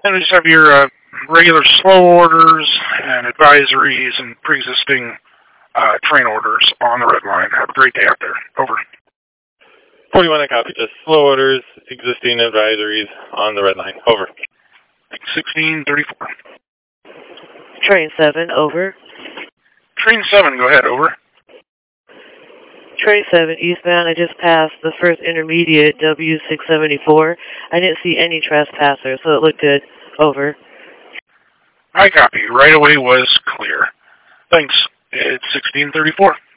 And we just have your regular slow orders and advisories and pre-existing train orders on the red line. Have a great day out there. Over. 41, I copy. Just slow orders, existing advisories on the red line. Over. 1634. Train 7, over. Train 7, go ahead. Over. Train 7, eastbound. I just passed the first intermediate, W674. I didn't see any trespassers, so it looked good. Over. I copy. Right away was clear. Thanks. It's 1634.